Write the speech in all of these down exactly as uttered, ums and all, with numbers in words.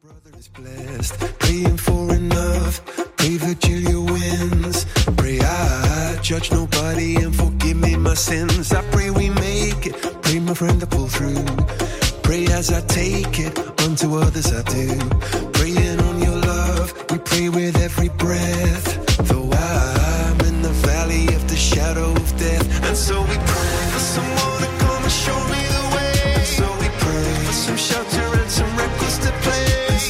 brother is blessed, praying for enough, pray Virgilia wins, pray I judge nobody and forgive me my sins, I pray we make it, pray my friend to pull through, pray as I take it, unto others I do, praying on your love, we pray with every breath, though I'm in the valley of the shadow of death, and so we pray for someone to come and show me the way, and so we pray for some shelter and some records to play.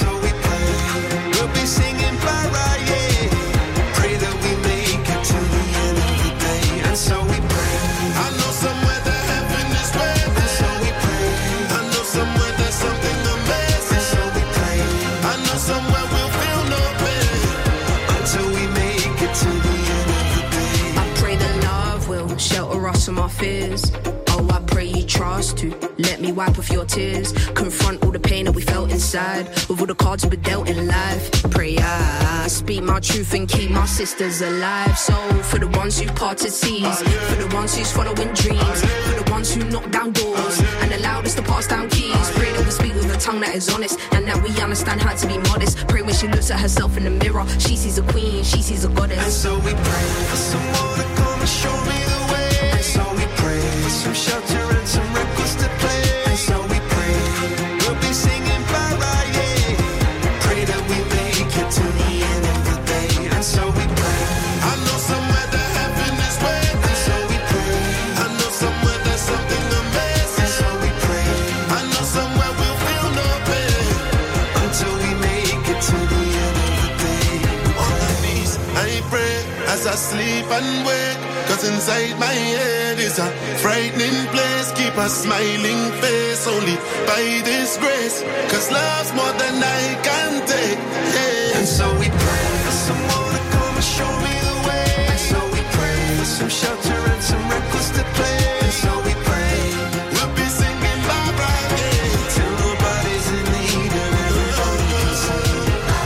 From our fears, oh I pray you trust to let me wipe off your tears, confront all the pain that we felt inside, with all the cards we were dealt in life, pray I speak my truth and keep my sisters alive, so for the ones who parted seas, for the ones who's following dreams, for the ones who knock down doors and allowed us to pass down keys, pray that we speak with a tongue that is honest and that we understand how to be modest, pray when she looks at herself in the mirror, she sees a queen, she sees a goddess, and so we pray for someone to come and show me the way. So we pray for some shelter and some records to play. And so we pray we'll be singing bye-bye, yeah. Pray that we make it to the end of the day. And so we pray I know somewhere that heaven is waiting. And so we pray I know somewhere there's something amazing. And so we pray I know somewhere we'll feel no pain until we make it to the end of the day. On my knees I pray as I sleep and wake, cause inside my head is a frightening place. Keep a smiling face only by this grace, cause love's more than I can take, yeah. And so we pray for someone to come and show me the way. And so we pray for some shelter and some records to play. And so we pray we'll be singing bye-bye, yeah, till nobody's in need and everybody can sing.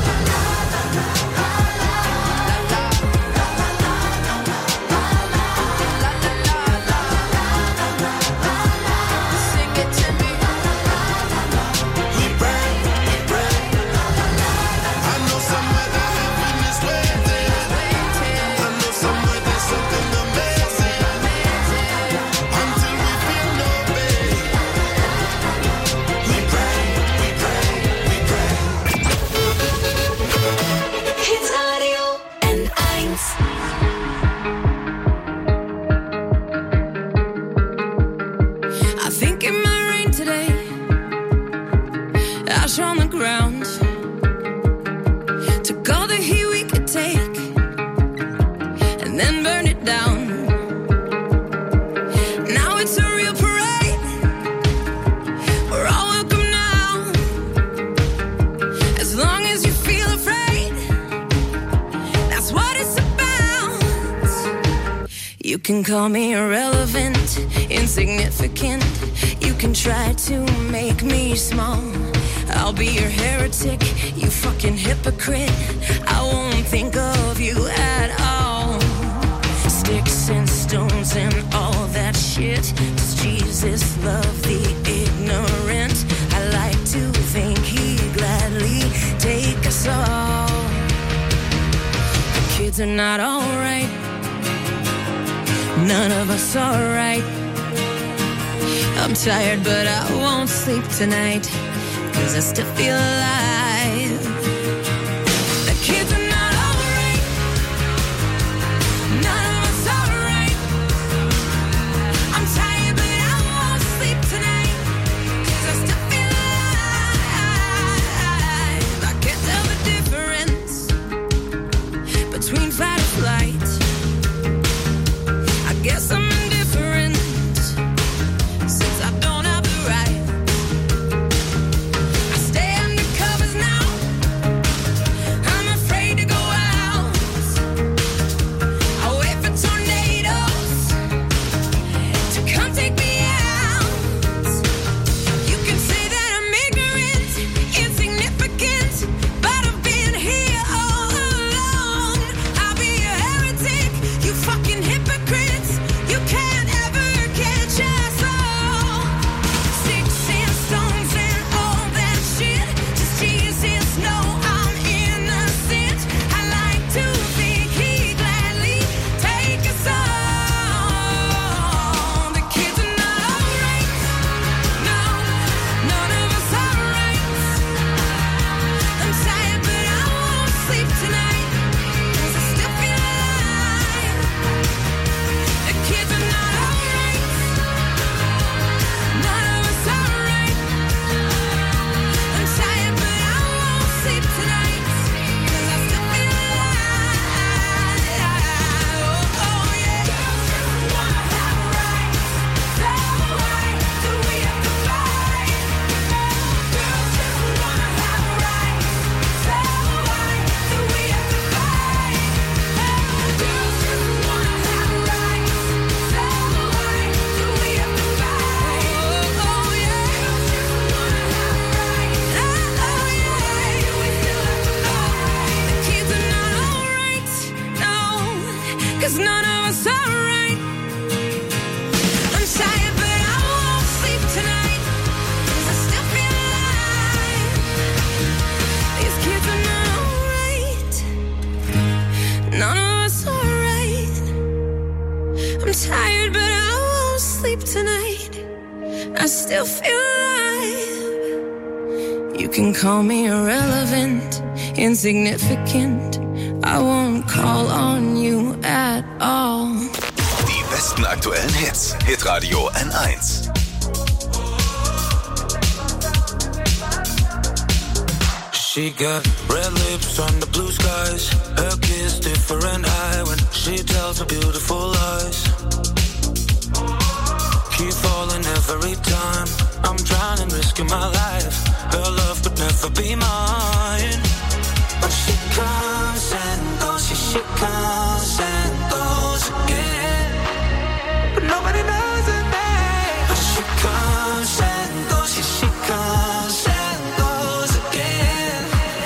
You can call me irrelevant, insignificant. You can try to make me small. I'll be your heretic, you fucking hypocrite. I won't think of you at all. Sticks and stones and all that shit. Does Jesus love the ignorant? I like to think he'd gladly take us all. The kids are not alright. None of us are right. I'm tired but I won't sleep tonight, cause I still feel alive. The kids are not alright. None of us are right. I'm tired but I won't sleep tonight, cause I still feel alive. I can't tell the difference between fight or flight. Guess I'm indifferent, since I don't have the right. I stay under covers now. 'cause none of us are right. I'm tired, but I won't sleep tonight, 'cause I still feel alive. These kids are not alright. None of us are right. I'm tired, but I won't sleep tonight. I still feel alive. You can call me irrelevant, insignificant. I won't call on you at all. Die besten aktuellen Hits. Hitradio N eins. She got red lips on the blue skies. Her kiss different eye when she tells her beautiful lies. Keep falling every time. I'm trying and risking my life. Her love could never be mine. But she comes and goes, she, she comes and goes again. But nobody knows her name. But she comes and goes, she, she comes and goes again.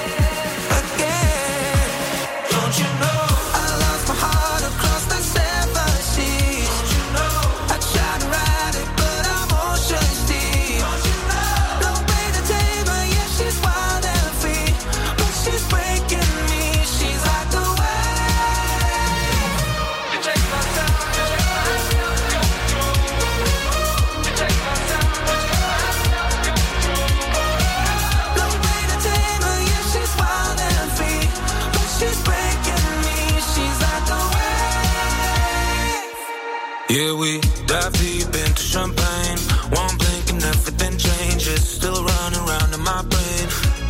Again. Don't you know I lost my heart across the seven seas? Don't you know I tried to ride it, but I'm ocean's deep. Don't you know no way to tame her, yeah, she's wild and free. But she's breaking me, she's like the wave. You take my time, you take my control. You take my time, you take my control. No way to tame her, yeah, she's wild and free. But she's breaking me, she's like the wave. Yeah, we dive deep into champagne. One blink and everything changes. Still running around in my brain.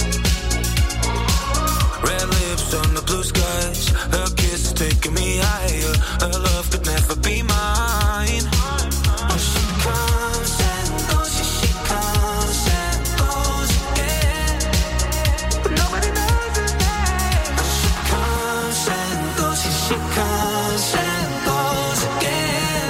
Red lips on the blue skies. Her kiss is taking me higher. Her love could never be mine. Oh, she comes and goes, she, she comes and goes again. But nobody knows her name. Oh, she comes and goes, she, she comes and goes again.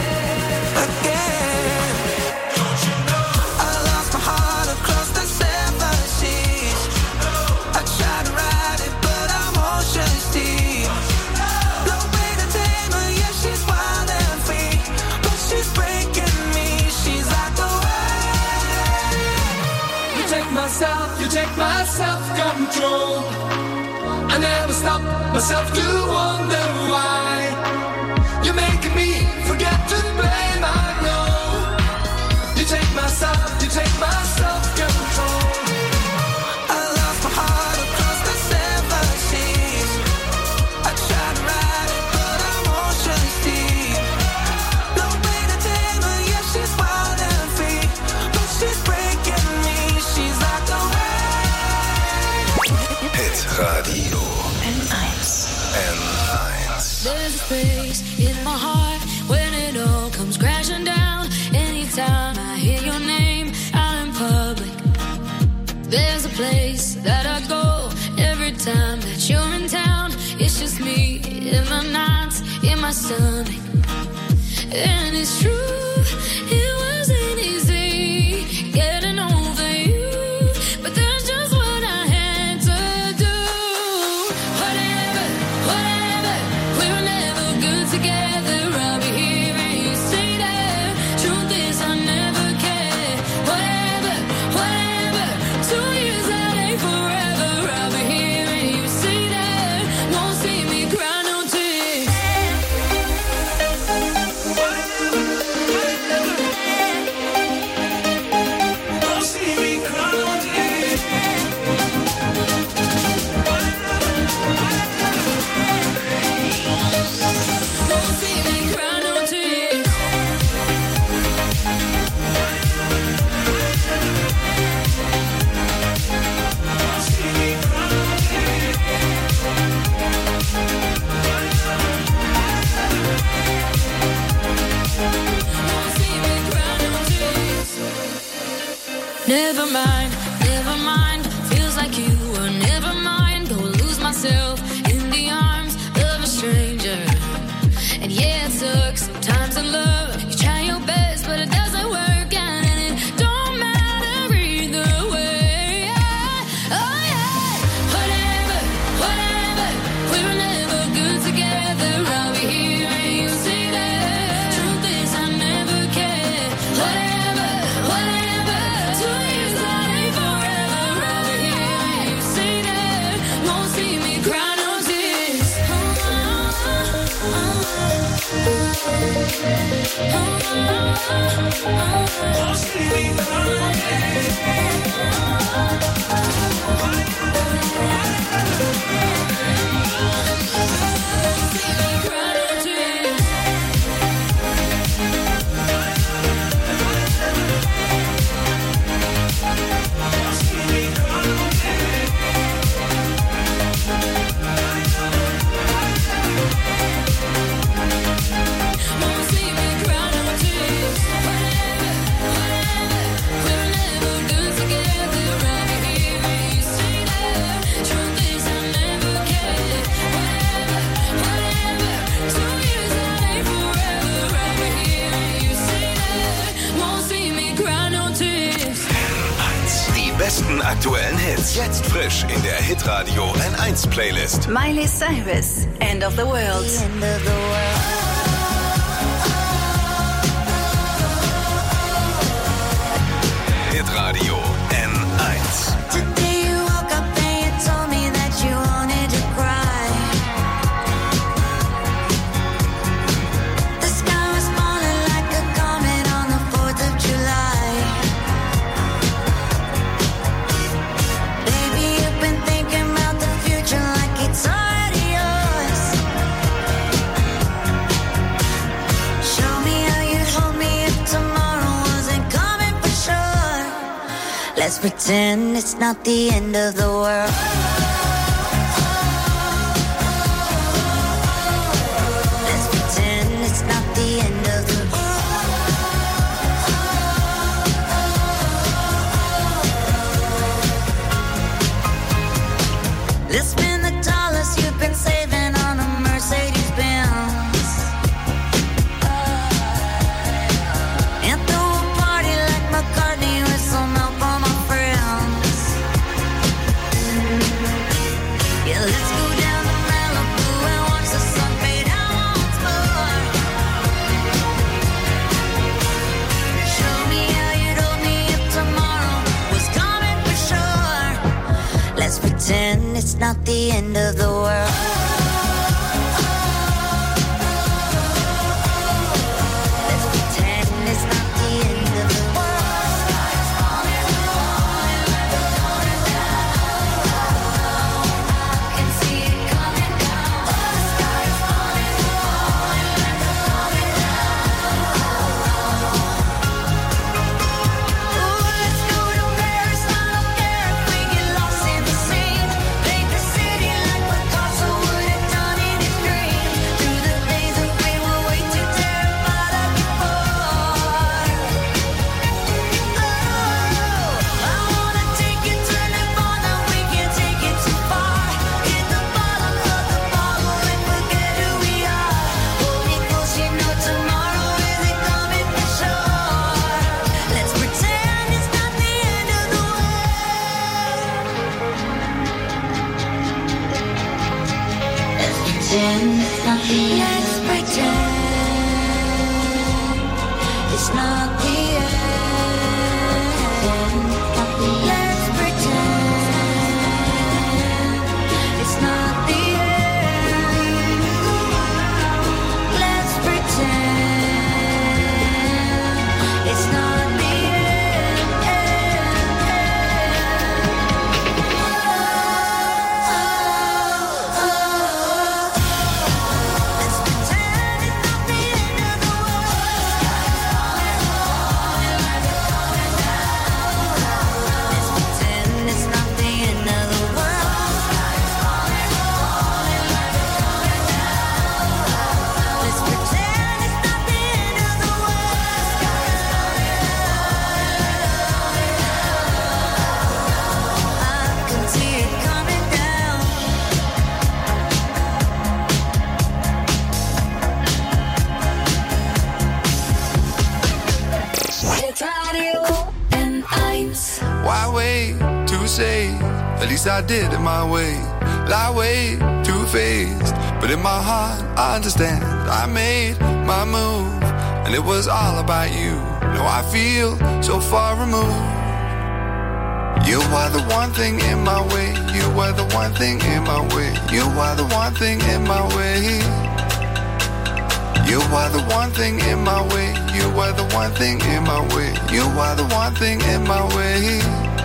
Again. Don't you know I lost my heart across the seven seas? I tried to ride it, but I'm ocean's deep. No way to tame her, yeah, she's wild and free. But she's breaking me, she's like the wave. You take myself, you take my self-control. I never stop myself to wonder why. You're making me forget to blame, I know. You take myself, you take my self-control. I lost my heart across the seven seas. I tried to ride it, but I'm ocean's deep. No way to tame her, yeah, she's wild and free. But she's breaking me, she's like the wave. Hitradio And ice. N eins. There's a space in my heart when it all comes crashing down. Anytime I hear your name out in public, there's a place that I go every time that you're in town. It's just me in the nights, in my stomach. And it's true, it wasn't easy getting over you, but that's just what I had to do. Whatever, whatever, we were never good together. I'll be hearing you say that. Truth is, I never cared. Whatever, whatever, two years that ain't forever. I'll be hearing you say that. Won't see me cry no tears. Besten aktuellen Hits. Jetzt frisch in der Hitradio N eins Playlist. Miley Cyrus, End of the World. The end of the world. Hitradio N eins. Today you woke up and you told me that you wanted to cry. The sky was falling like a comet on the fourth of July. Baby, you've been thinking about the future like it's already yours. Show me how you'd hold me if tomorrow wasn't coming for sure. Let's pretend it's not the end of the world. Let's pretend it's not the end of the world. Let's spend the dollars you've been saving on a Mercedes Benz. And throw a party like McCartney with some help from my friends. Yeah, let's go down to Malibu and watch the sun fade out once more. Show me how you'd hold me if tomorrow was coming for sure. Let's pretend it's not the end of the world. Let's pretend it's not the end of the world. Sky's falling, falling, falling down. I can see it coming down. The sky's falling, falling, falling down. Ooh, let's go to Paris. I don't care if we get lost in the scene. Paint the city like Picasso would have done in his dream. Through the days that we were way too terrified of before. Oh, I wanna take you to Nirvana. We can't take it too far. Hit the bottom of the bottle and forget who we are. Hold me close, you know tomorrow isn't coming for sure. Let's pretend it's not the end of the world. Let's pretend it's not the end. Let's pretend it's not the end. Let's pretend it's not the end. Let's pretend it's not the end. Let's pretend it's not the end of the world. Let's pretend it's not the end of the world. Let's pretend it's not the end of the world. I can see it coming down. Radio N eins. Why wait to say? At least I did it my way. Lie way too faced, but in my heart I understand. I made my move, and it was all about you. Now I feel so far removed. You were the one thing in my way. You were the one thing in my way. You were the one thing in my way. You are the one thing in my way. You are the one thing in my way. You are the one thing in my way.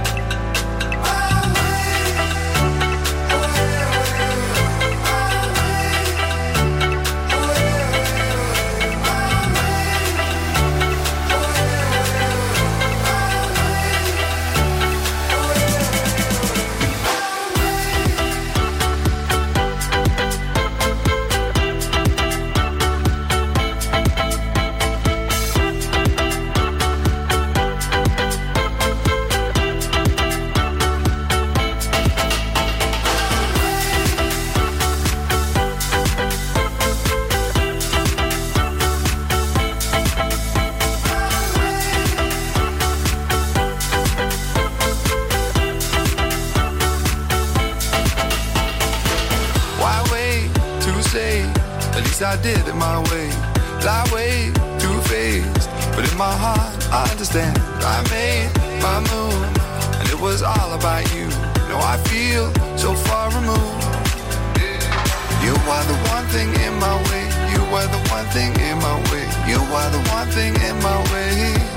I did it my way, lie way too faced, but in my heart I understand. I made my move, and it was all about you. Now I feel so far removed. You are the one thing in my way. You are the one thing in my way. You are the one thing in my way.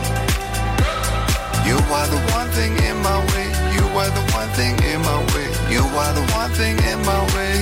You are the one thing in my way. You are the one thing in my way. You are the one thing in my way.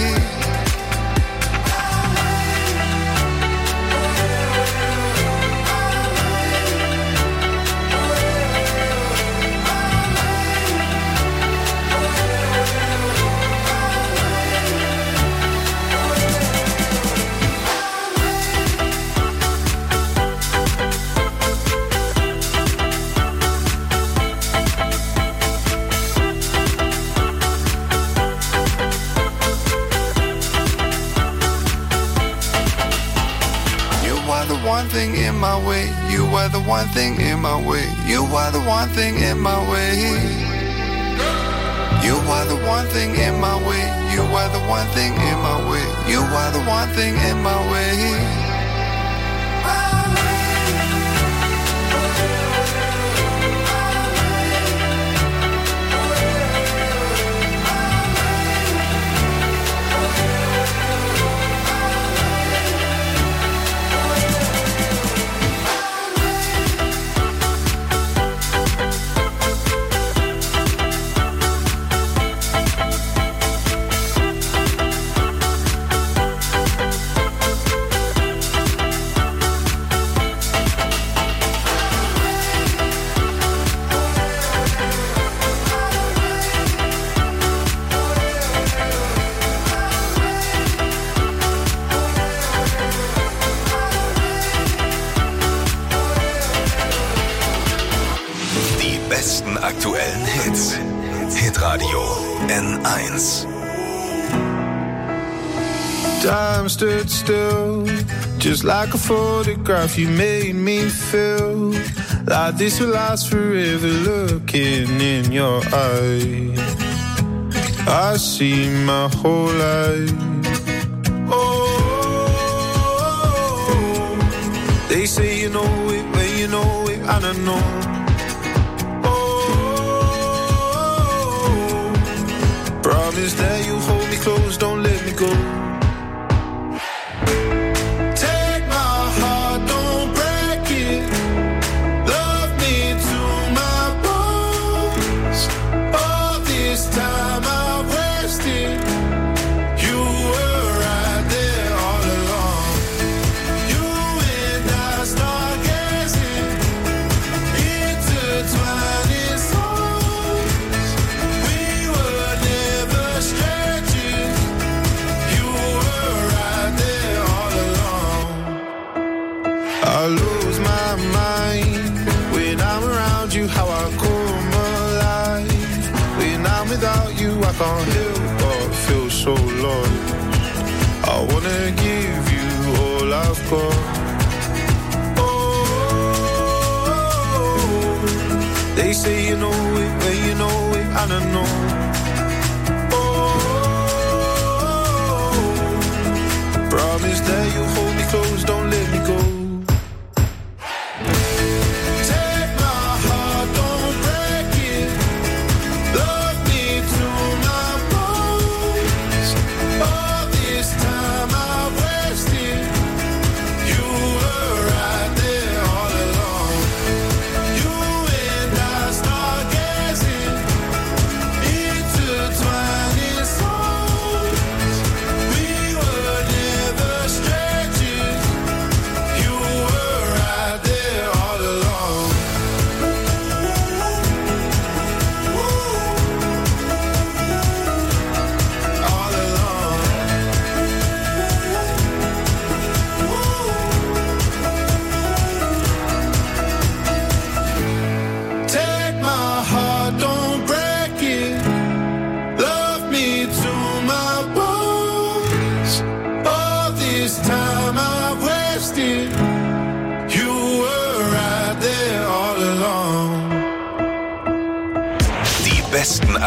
One thing in my way, you are the one thing in my way. You are the one thing in my way. You are the one thing in my way. You are the one thing in my way. You are the one thing in my way. Aktuellen Hits. Hitradio N eins. Time stood still, just like a photograph. You made me feel like this will last forever. Looking in your eyes, I see my whole life. Oh, they say you know it when you know it, and I know. Promise that you hold me close, don't let me go. Take my heart, don't break it. Love me to my bones. All this time I've wasted. You were right there all along. You and I stargazing, intertwining souls. We were never strangers. You were right there all along. I lose my mind when I'm around you. How I come alive when I'm without you. I can't help but feel so lost. I wanna give you all I've got. Oh, they say you know it when you know it, and I know. Oh, promise that you hold me close, don't let me go. Take my heart, don't break it. Love me to my bones. All this time I've wasted. You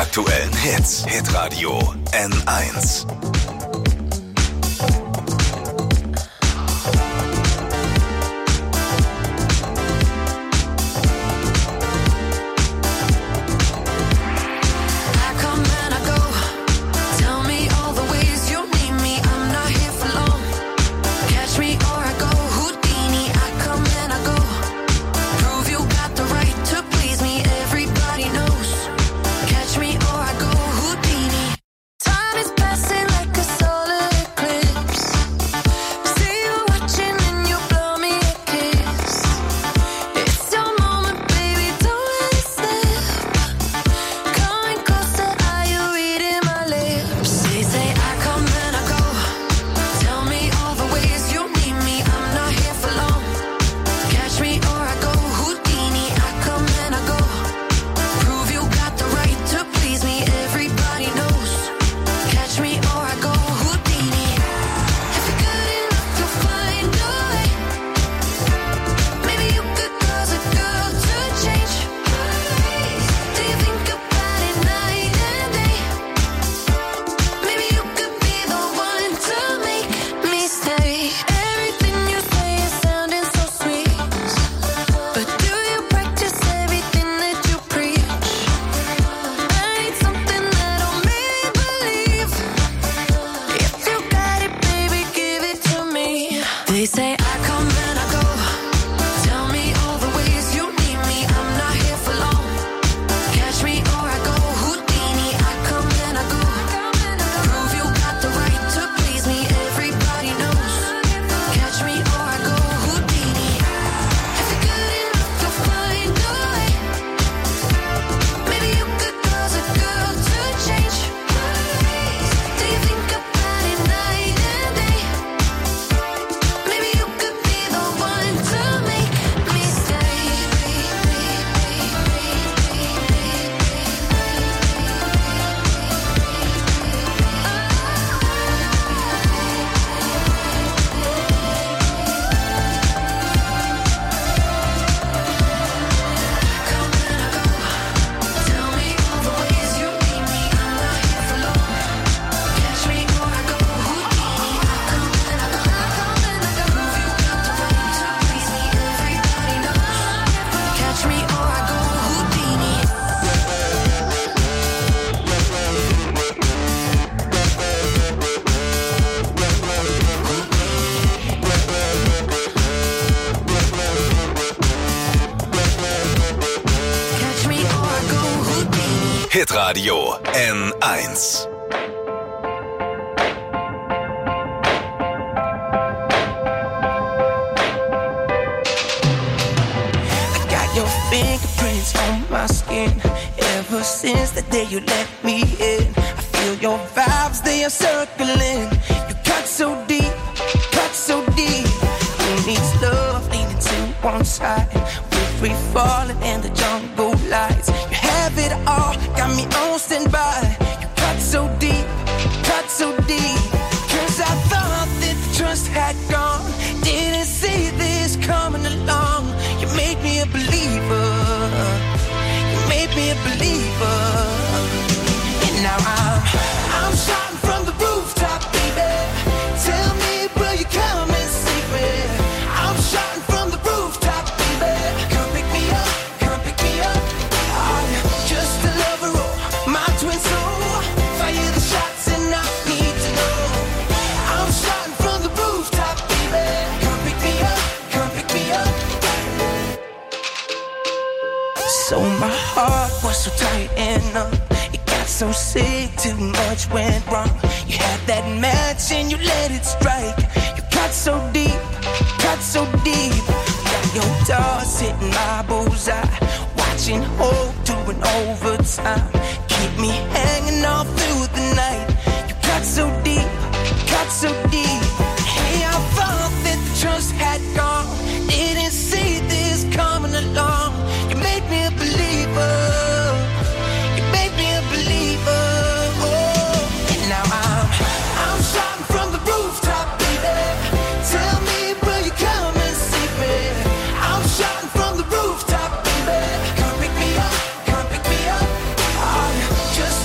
aktuellen Hits. Hitradio N eins. Hitradio N eins. Your fingerprints on my skin. Ever since the day you let me in, I feel your vibes, they are circling. You cut so deep, cut so deep. Who needs love leaning to one side? We're free falling in the jungle lights. You have it all, got me on standby. You cut so deep, cut so deep. Cause I thought that the trust had gone. Didn't see this coming along. You made me a believer. You made me a believer. And now I'm, I'm shouting from the rooftop, baby. Tell me, will you come and see me? I'm shouting from the rooftop, baby. Come pick me up, come pick me up. Are you just a lover or my twin soul? Fire the shots and I need to know. I'm shouting from the rooftop, baby. Come pick me up, come pick me up. So my heart was so tight and numb. It got so sick, too much went wrong. You had that match and you let it strike. You cut so deep, cut so deep. Got your doors hitting my bullseye. Watching hope doing overtime. Keep me hanging all through the night. You cut so deep, cut so deep. Hey, I thought that the trust had gone. Didn't see this coming along. You made me a believer. You made me a believer. Oh, and now I'm, I'm shouting from the rooftop, baby. Tell me, will you come and see me? I'm shouting from the rooftop, baby. Come pick me up, come pick me up. Are you just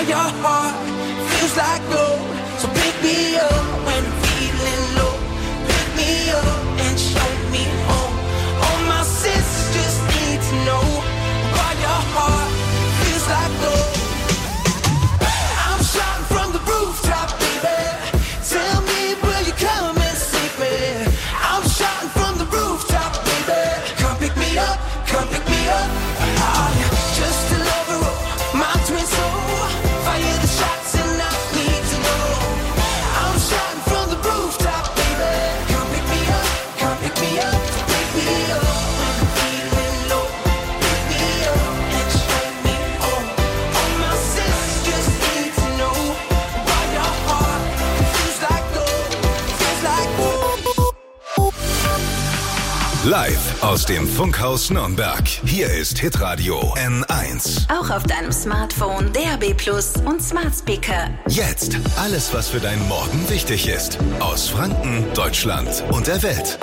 Why your heart feels like gold. So pick me up when I'm feeling low. Pick me up and show me home. All my sisters just need to know why your heart feels like gold. I'm shouting from the rooftop, baby. Tell me, will you come and save me? I'm shouting from the rooftop, baby. Come pick me up, come pick me up. Ah, yeah. Just a lover, oh, my twin soul. Fire the shots and I need to know. I'm shouting from the rooftop, baby. Come pick me up, come pick me up, pick me up when I'm feeling low. Pick me up and show me home. All my sisters just need to know why your heart feels like gold, feels like gold. Live aus dem Funkhaus Nürnberg. Hier ist Hitradio N eins. Auch auf deinem Smartphone, D A B Plus und Smart Speaker. Jetzt alles, was für deinen Morgen wichtig ist. Aus Franken, Deutschland und der Welt.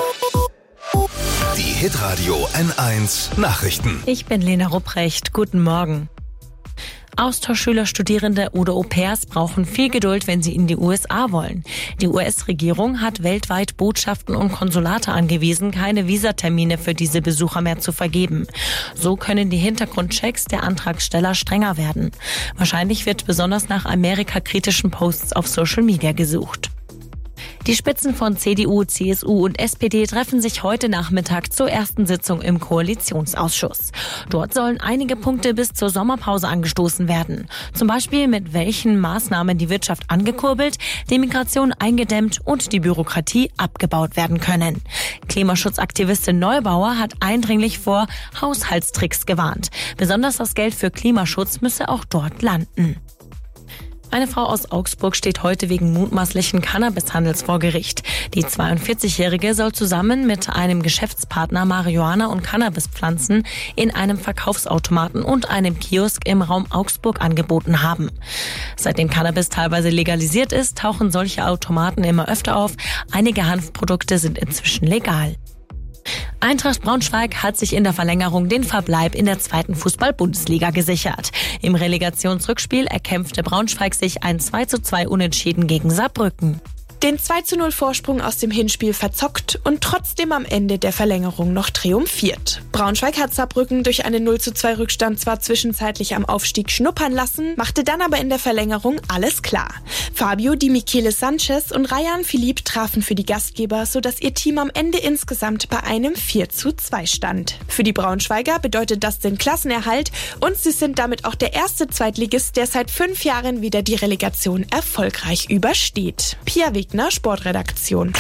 Die Hitradio N eins Nachrichten. Ich bin Lena Rupprecht. Guten Morgen. Austauschschüler, Studierende oder Au-pairs brauchen viel Geduld, wenn sie in die U S A wollen. Die U S-Regierung hat weltweit Botschaften und Konsulate angewiesen, keine Visatermine für diese Besucher mehr zu vergeben. So können die Hintergrundchecks der Antragsteller strenger werden. Wahrscheinlich wird besonders nach Amerika-kritischen Posts auf Social Media gesucht. Die Spitzen von C D U, C S U und S P D treffen sich heute Nachmittag zur ersten Sitzung im Koalitionsausschuss. Dort sollen einige Punkte bis zur Sommerpause angestoßen werden. Zum Beispiel, mit welchen Maßnahmen die Wirtschaft angekurbelt, die Migration eingedämmt und die Bürokratie abgebaut werden können. Klimaschutzaktivistin Neubauer hat eindringlich vor Haushaltstricks gewarnt. Besonders das Geld für Klimaschutz müsse auch dort landen. Eine Frau aus Augsburg steht heute wegen mutmaßlichen Cannabishandels vor Gericht. Die zweiundvierzigjährige soll zusammen mit einem Geschäftspartner Marihuana und Cannabispflanzen in einem Verkaufsautomaten und einem Kiosk im Raum Augsburg angeboten haben. Seitdem Cannabis teilweise legalisiert ist, tauchen solche Automaten immer öfter auf. Einige Hanfprodukte sind inzwischen legal. Eintracht Braunschweig hat sich in der Verlängerung den Verbleib in der zweiten Fußball-Bundesliga gesichert. Im Relegationsrückspiel erkämpfte Braunschweig sich ein zwei zu zwei Unentschieden gegen Saarbrücken. Den zwei zu null Vorsprung aus dem Hinspiel verzockt und trotzdem am Ende der Verlängerung noch triumphiert. Braunschweig hat Saarbrücken durch einen null zu zwei Rückstand zwar zwischenzeitlich am Aufstieg schnuppern lassen, machte dann aber in der Verlängerung alles klar. Fabio Di Michele Sanchez und Ryan Philippe trafen für die Gastgeber, sodass ihr Team am Ende insgesamt bei einem vier zu zwei stand. Für die Braunschweiger bedeutet das den Klassenerhalt und sie sind damit auch der erste Zweitligist, der seit fünf Jahren wieder die Relegation erfolgreich übersteht. Pia Wegner, Sportredaktion.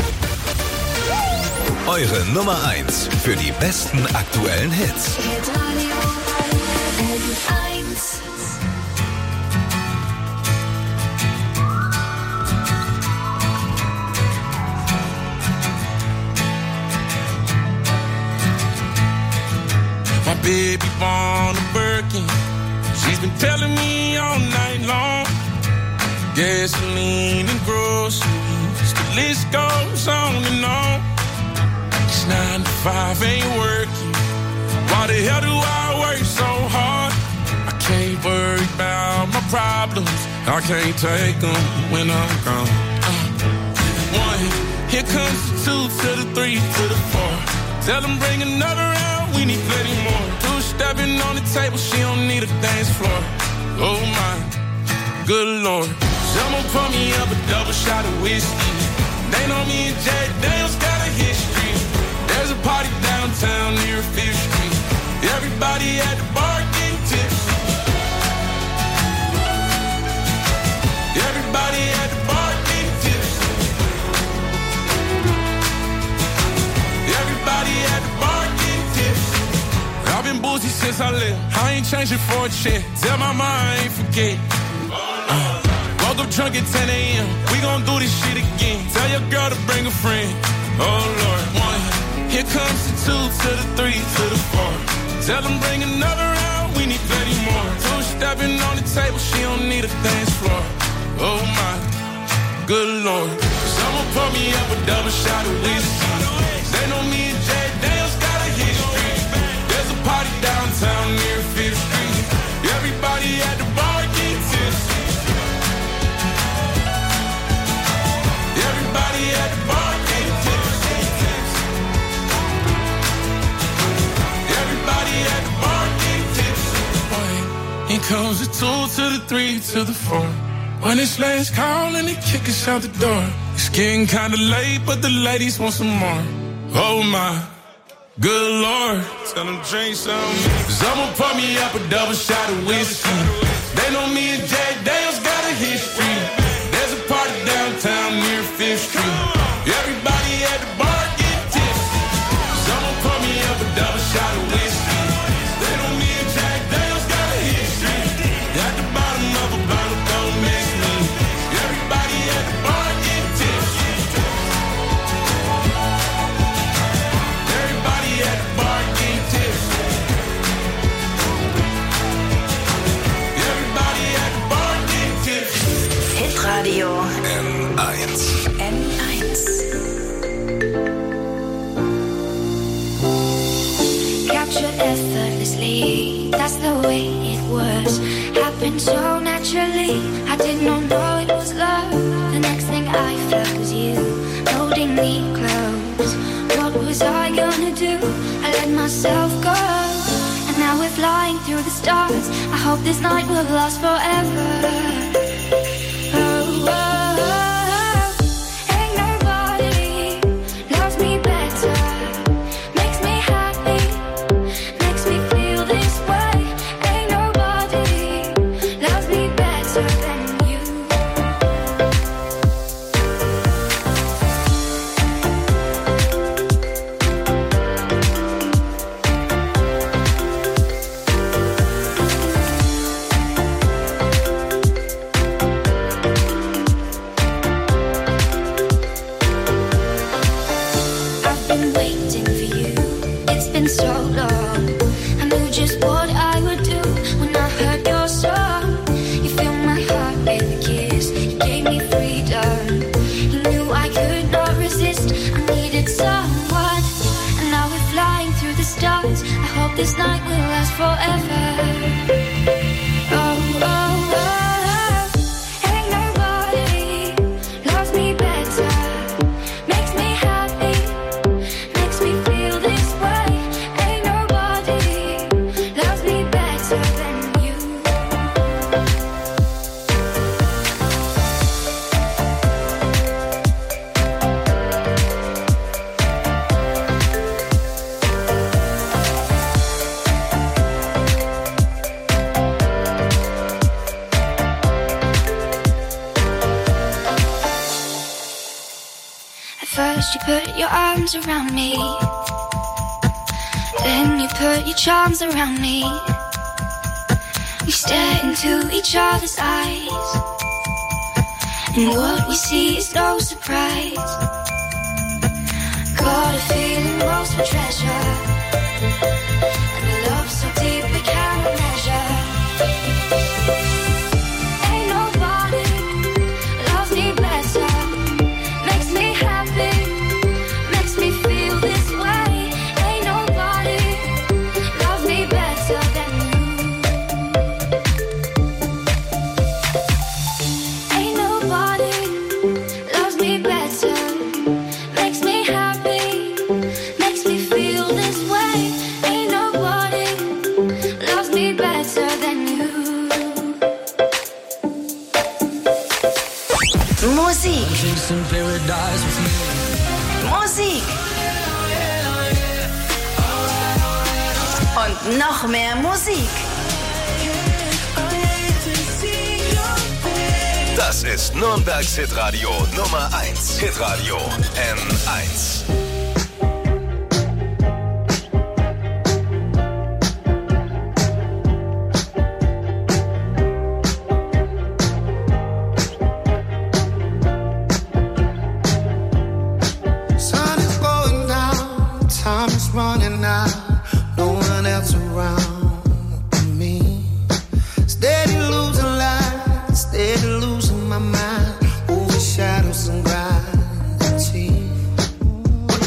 Eure Nummer eins für die besten aktuellen Hits. My baby born a Birkin. She's been telling me all night long. Gasoline and groceries, the list goes on and on. It's nine to five, ain't working. Why the hell do I work so hard? I can't worry about my problems. I can't take them when I'm gone. Uh, one, here comes the two to the three to the four. Tell them bring another round, we need plenty more. Two stepping on the table, she don't need a dance floor. Oh my, good Lord. Someone pour me up a double shot of whiskey. They know me and Jay Daniels got a history. There's a party downtown near Fifth Street. Everybody at the bar getting tipsy. Everybody at the bar getting tipsy. Everybody at the bar getting tipsy. I've been boozy since I left. I ain't changing for a check. Tell my mom I ain't forget. Uh. Woke up drunk at ten a.m. We gon' do this shit again. Tell your girl to bring a friend. Oh Lord, one. Here comes the two to the three to the four. Tell them bring another round. We need plenty more. Two stepping on the table. She don't need a dance floor. Oh my, good Lord. Someone pour me up a double shot of whiskey. They know me and Jay Daniels got a history. There's a party downtown near Fifth Street. Everybody at the bar getting tipsy. was a two to the three to the four. When it's last call and they kick us out the door. It's getting kinda late, but the ladies want some more. Oh my, good Lord. Tell them drink some. Someone pour me up a double shot of whiskey. They know me and Jack Daniels got a history. There's a party downtown near Fifth Street. Everybody at the bar get tipsy. Someone pour me up a double shot of whiskey. They know me and Jack Daniels got a history. At the bottom of a bottle, don't mix me. Everybody at the bar get tipsy. Everybody at the bar get tipsy. Everybody at the bar get tipsy. Hitradio N eins. N eins. Captured effortlessly, that's the way it was. Happened so naturally, I did not know it was love. The next thing I felt was you, holding me close. What was I gonna do? I let myself go. And now we're flying through the stars. I hope this night will last forever. Oh, oh, oh. Ain't nobody loves me better. Makes me happy, makes me feel this way. Ain't nobody loves me better than you. I've been waiting for you. It's been so long. I knew just what I would do when I heard your song. You filled my heart with a kiss. You gave me freedom. You knew I could not resist. I needed someone. And now we're flying through the stars. I hope this night will last forever. Oh, oh, oh. Ain't nobody loves me better. Makes me happy, makes me feel this way. Ain't nobody loves me better than you. At first you put your arms around me, then you put your charms around me. We stare into each other's eyes, and what we see is no surprise. Got a feeling lost for treasure, and a love so deep we cannot measure. Ain't nobody loves me better. Makes me happy, makes me feel this way. Ain't nobody loves me better than you. Ain't nobody loves me better. Makes me happy, makes me feel this way. Ain't nobody loves me better than you. Musik. Musik. Und noch mehr Musik. Das ist Nürnbergs Hitradio Nummer eins. Hitradio N eins. Sun is going down, time is running out, no one else around me. Steady losing light, steady losing my mind, over shadows and gravity. But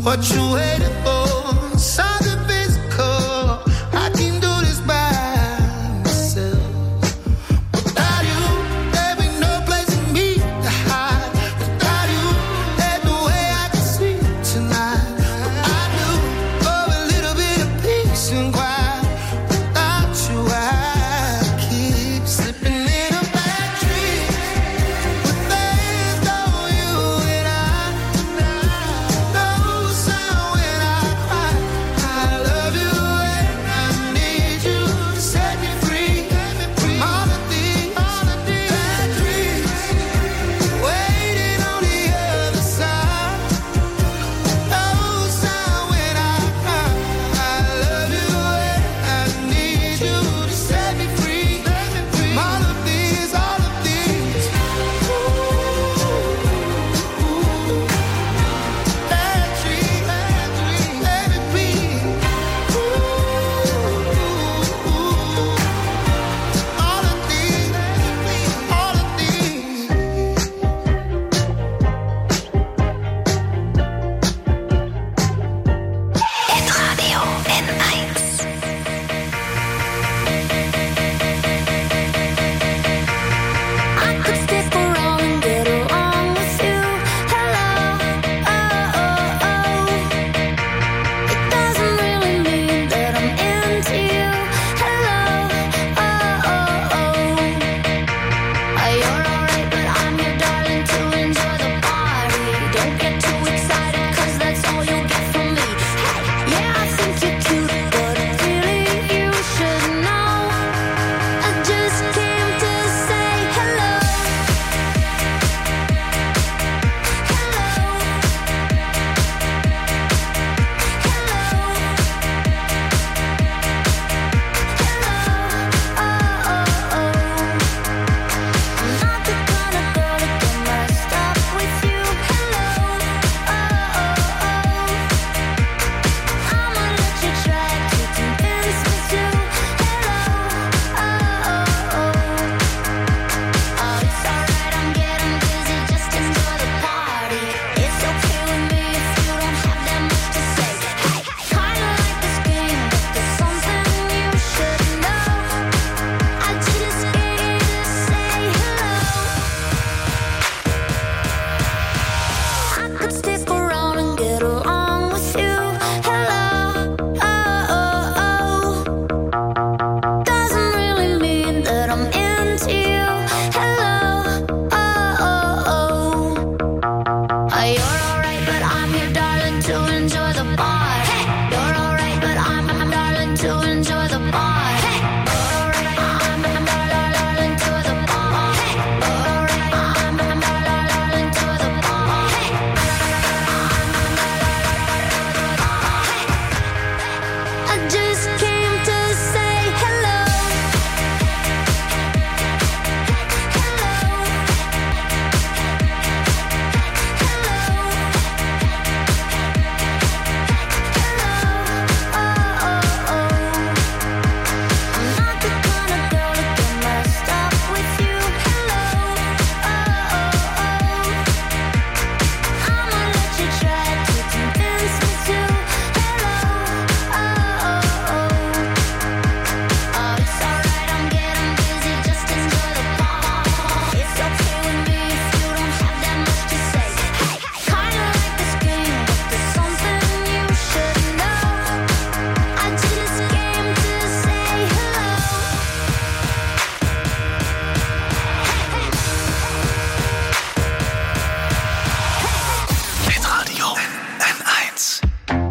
what you waiting for? Something physical. I can do this by myself. Without you, there be no place for me to hide. Without you, there's no way I can sleep tonight. I do for a little bit of peace and quiet. Without you, I keep slipping in a bad dream. But there's no you and I. No sound when I cry. I love you and I need you to set me free from all of these bad dreams. Waiting on the other side. No sound when I cry. I love you and I need you to set me free from all of these, all of these. Bad dreams, bad dreams, let it be. All of these, all of these. Hitradio N eins. I could stick around and get along with you. Hello, oh, oh, oh. It doesn't really mean that I'm into you. Hello, oh, oh, oh. You're alright, but I'm your darling to enjoy the party. Don't get too excited, cause that's all you'll get from me. Hey, yeah, I think you're cute, but really you should know. I just came to say hello. I could stick around and get along with you. Hello, oh, oh, oh. Doesn't really mean that I'm into you. Hello, oh, oh, oh. You're alright, but I'm your darling to enjoy the party. You're alright, but I'm, I'm darling to enjoy the party. You're alright, I'm, I'm darling to the party. You're alright, I'm, I'm darling to the party. I just came to say hello. I'm not the kind of girl to get messed up with you. Hello, oh, oh, oh. I'ma let you try to convince me to. Hello, oh, oh, oh. Oh, it's alright, I'm getting busy, just enjoy the party. It's okay with me if you don't have that much to say. Hey, kinda like this game, but there's something you should know. I just came to say hello. Hitradio N eins.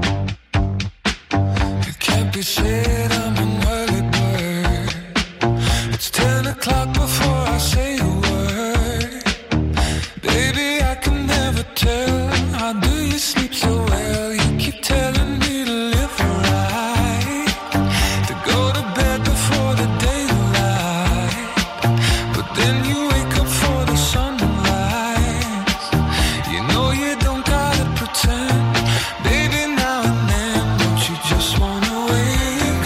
It can't be said I'm an early bird. It's ten o'clock before I say a word. Baby, I can never tell. How do you sleep so well? You keep telling me to live right, to go to bed before the daylight. But then you wake up for the sunrise. You know you don't gotta pretend. Baby, now and then, don't you just wanna wave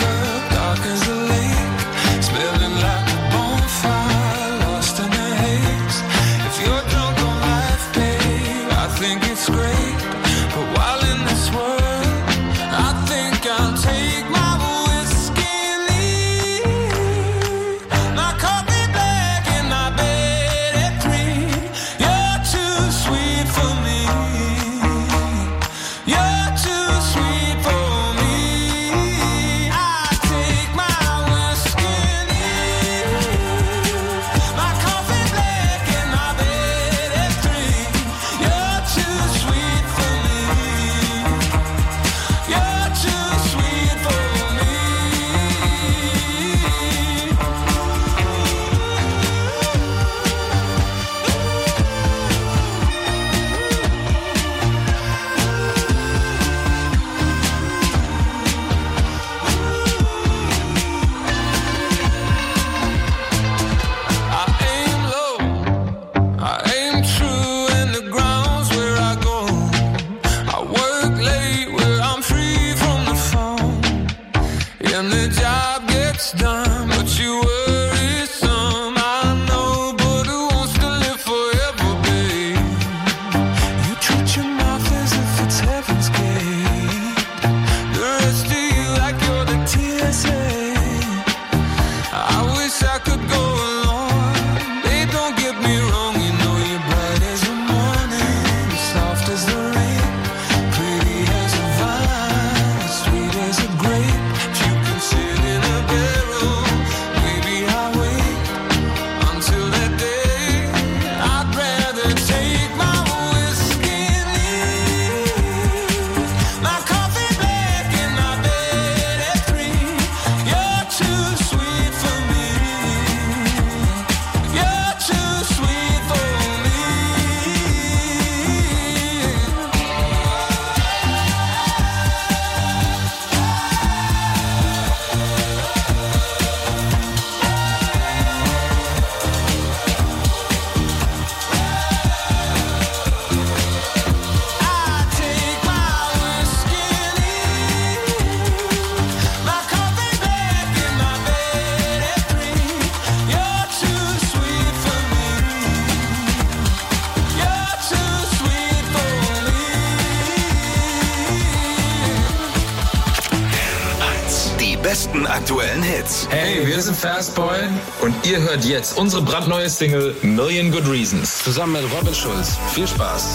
besten aktuellen Hits. Hey, wir sind Fastboy und ihr hört jetzt unsere brandneue Single Million Good Reasons. Zusammen mit Robin Schulz. Viel Spaß.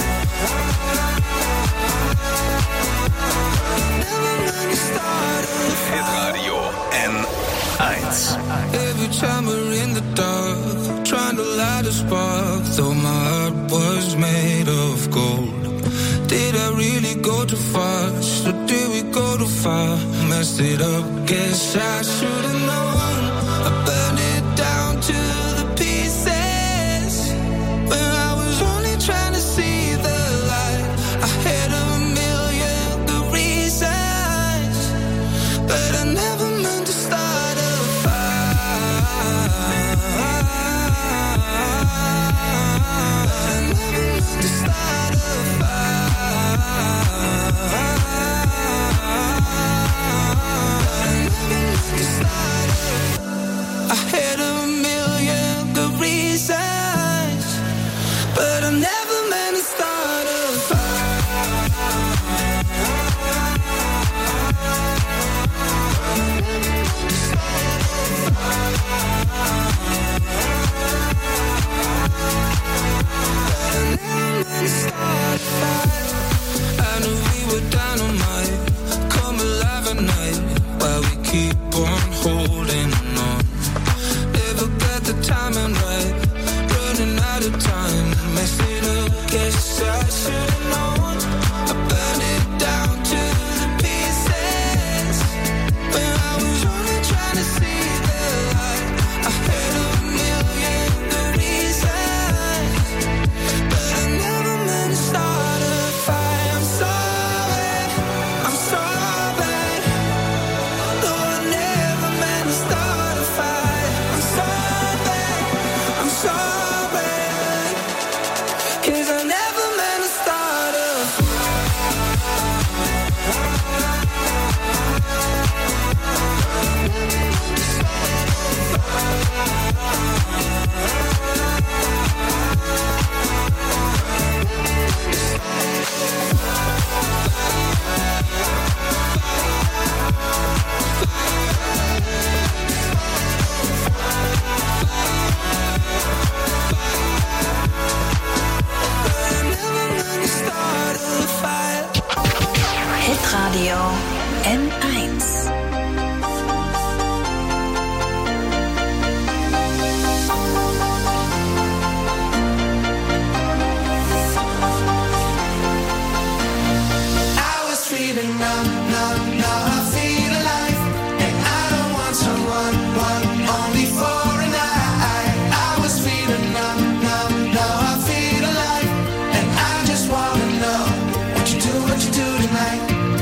Hitradio N eins. Every time we're in the dark, trying to light a spark, though my heart was made of gold. Did I really go too fast, or did we go too far? Messed it up, guess I should've known. I burned it down to the pieces, when I was only trying to see the light. I had a million good reasons, but I never meant to start a fire. I never meant to start a fire. I had a million good reasons, but I never meant to start a fire. I knew we were dynamite, come alive at night, while we keep on holding on. Never got the timing right, running out of time, mess it up, guess I should've known. I burned it down to the pieces, when I was only trying to see the light. I had a million good reasons, but I never meant to start a fire. I'm sorry, I'm sorry. No, I never meant to start a fire. I'm sorry, I'm sorry. 'Cause I never meant to start a Hitradio N eins. I was feeling numb, numb, now I feel alive. And I don't want someone, one, only for a night. I was feeling numb, numb, now I feel alive. And I just wanna know what you do, what you do tonight.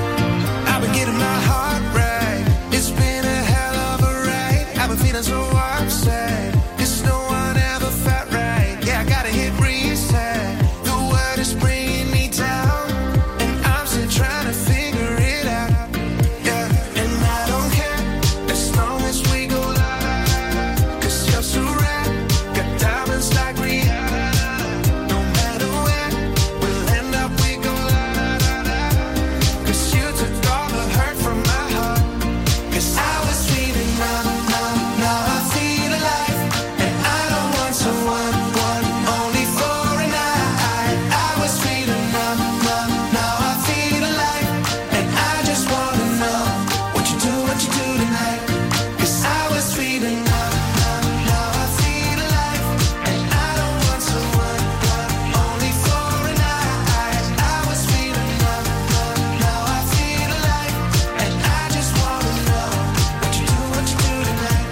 I've been getting my heart right. It's been a hell of a ride. I've been feeling so upset. 'Cause no one ever felt right. Yeah, I gotta hit reset. The world is bringing me down, and I'm still trying to figure it out. Yeah, and I don't care as long as we go loud. 'Cause you're so rare, got diamonds like Rihanna. No matter where we'll end up, we go loud. 'Cause you took all the hurt from my heart. 'Cause I was feeling numb, numb, now I feel alive. And I don't want someone, one, only for a night. I was feeling numb, numb, now I feel alive. And I just wanna know what you do, what you do tonight. 'Cause I was feeling numb, numb, now I feel alive. And I don't want someone, one, only for a night. I was feeling numb, numb, now I feel alive. And I just wanna know what you do, what you do tonight.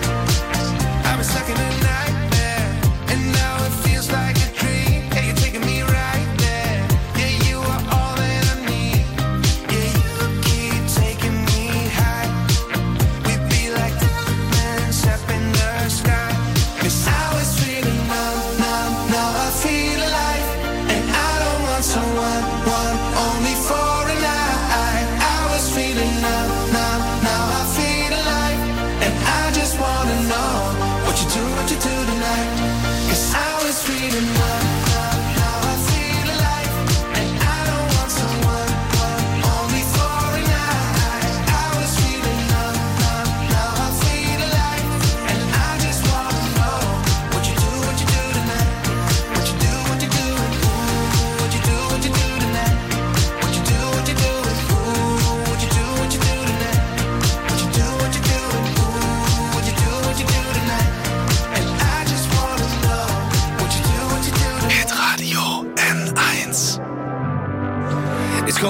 I've been stuck in a nightmare, and now it feels like a dream. Yeah, you're taking me right there. Yeah, you are all that I need. Yeah, you keep taking me high. We'd be like diamonds up in the sky. 'Cause I was feeling numb, numb, now I feel alive. And I don't want someone, one, only for a night. I was feeling numb, numb, now I feel alive. And I just wanna know what you do, what you do tonight. 'Cause I was feeling numb, numb, now I feel alive. And I don't want someone, one, only for a night. I was feeling numb, numb,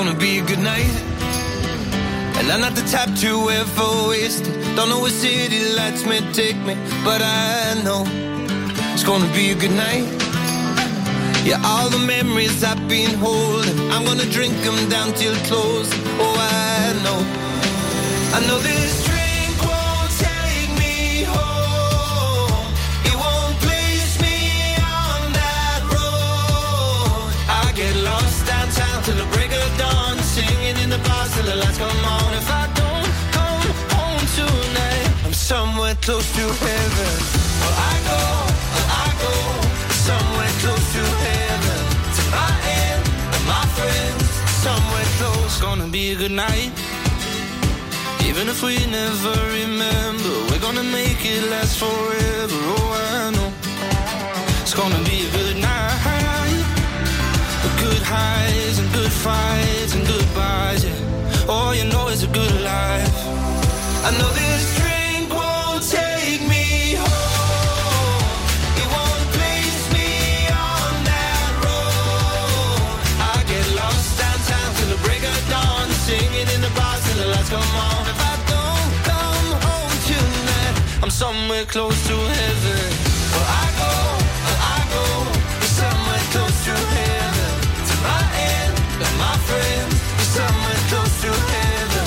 gonna be a good night. And I'm not the type to ever waste it. Don't know where city lights may take me, but I know it's gonna be a good night. Yeah, all the memories I've been holding, I'm gonna drink them down till close. Oh, I know, I know this drink won't take me home. It won't place me on that road. I get lost downtown till the break of dawn, singing in the bars till the lights come on. If I don't come home tonight, I'm somewhere close to heaven. Well, I go, well, I go somewhere close to heaven. To my end and my friends, somewhere close. Gonna be a good night. Even if we never remember, we're gonna make it last forever. Oh, I know it's gonna be a good night. Good highs and good fights and goodbyes, yeah. All you know is a good life. I know this drink won't take me home. It won't place me on that road. I get lost downtown till the break of dawn, singing in the bars till the lights come on. If I don't come home tonight, I'm somewhere close to heaven. Well, I go, well, I go somewhere close to heaven. To my end and my friends, somewhere close to heaven.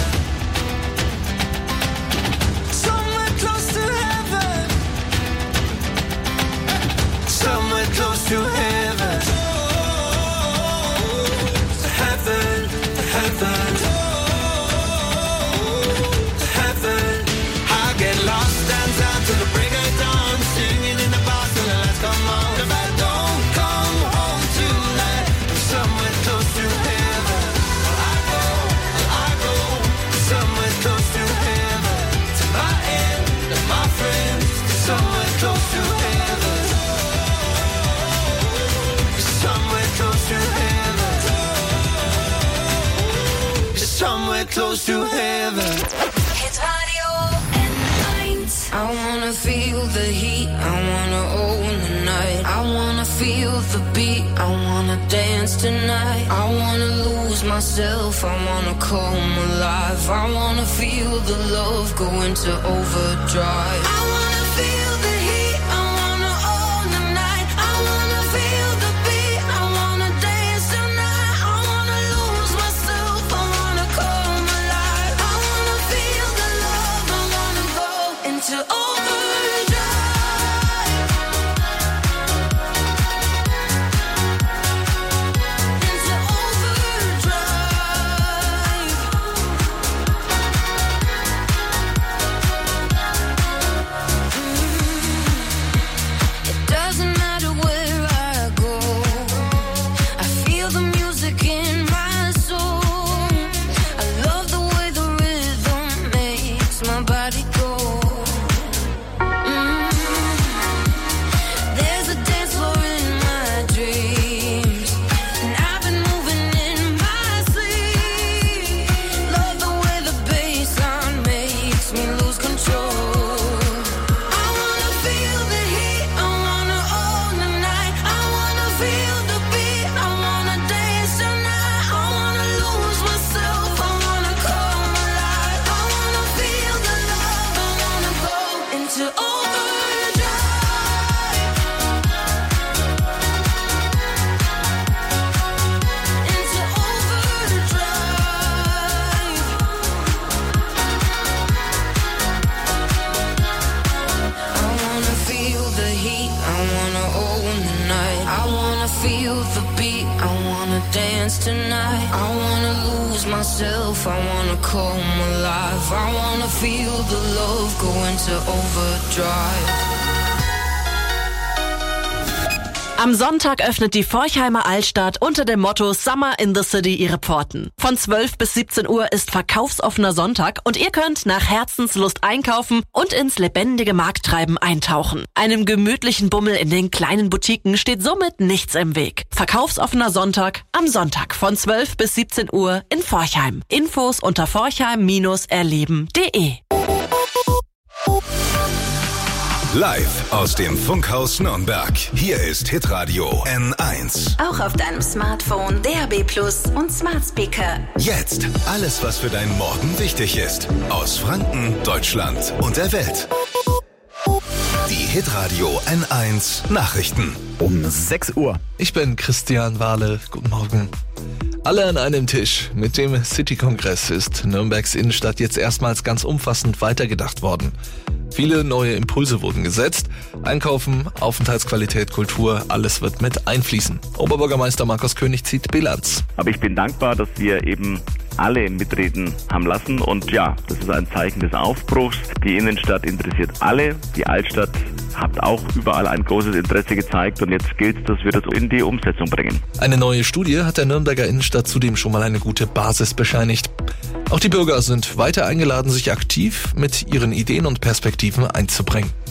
Somewhere close to heaven. Somewhere close to heaven. To heaven, to heaven. To heaven. I get lost downtown till the break of dawn, singing in the bars till the lights come on. If I don't come home tonight, I'm somewhere close to heaven. Well, I go, well, I go somewhere close to heaven. To my end and my friends, somewhere close to heaven. Somewhere close to heaven. Somewhere close to heaven. Hit Radio N eins. I wanna feel the heat, I wanna own the night. I wanna feel the beat, I wanna dance tonight. I wanna lose myself, I wanna come alive. I wanna feel the love go into overdrive. I wanna feel the heat, I wanna own the night. I wanna feel the beat, I wanna dance tonight. I wanna lose myself, I wanna come alive. I wanna feel the love, I wanna go into overdrive. Into overdrive. Mm. It doesn't matter where I go, I feel the music in my soul. I love the way the rhythm makes my body go. Mm. There's a dance floor in my dreams, and I've been moving in my sleep. Love the way the bassline makes me lose control. I wanna feel the heat, I wanna own the night. I wanna feel the beat, I wanna dance tonight. I wanna lose myself, I wanna come alive. I wanna feel the love, I wanna go into overdrive. Into overdrive. I wanna feel the heat, I wanna own the night. I wanna feel the beat, I wanna dance tonight. I wanna lose myself, I wanna come alive. I wanna feel the love go into overdrive. Am Sonntag öffnet die Forchheimer Altstadt unter dem Motto Summer in the City ihre Pforten. Von zwölf bis siebzehn Uhr ist verkaufsoffener Sonntag und ihr könnt nach Herzenslust einkaufen und ins lebendige Markttreiben eintauchen. Einem gemütlichen Bummel in den kleinen Boutiquen steht somit nichts im Weg. Verkaufsoffener Sonntag am Sonntag von zwölf bis siebzehn Uhr in Forchheim. Infos unter forchheim Bindestrich erleben Punkt de. Live aus dem Funkhaus Nürnberg. Hier ist Hitradio N eins. Auch auf deinem Smartphone, D A B Plus und Smart Speaker. Jetzt alles, was für deinen Morgen wichtig ist. Aus Franken, Deutschland und der Welt. Die Hitradio N eins Nachrichten. Um sechs Uhr. Ich bin Christian Wahle. Guten Morgen. Alle an einem Tisch. Mit dem City-Kongress ist Nürnbergs Innenstadt jetzt erstmals ganz umfassend weitergedacht worden. Viele neue Impulse wurden gesetzt. Einkaufen, Aufenthaltsqualität, Kultur, alles wird mit einfließen. Oberbürgermeister Markus König zieht Bilanz. Aber ich bin dankbar, dass wir eben alle mitreden haben lassen. Und ja, das ist ein Zeichen des Aufbruchs. Die Innenstadt interessiert alle. Die Altstadt hat auch überall ein großes Interesse gezeigt. Und jetzt gilt es, dass wir das in die Umsetzung bringen. Eine neue Studie hat der Nürnberger Innenstadt zudem schon mal eine gute Basis bescheinigt. Auch die Bürger sind weiter eingeladen, sich aktiv mit ihren Ideen und Perspektiven einzubringen.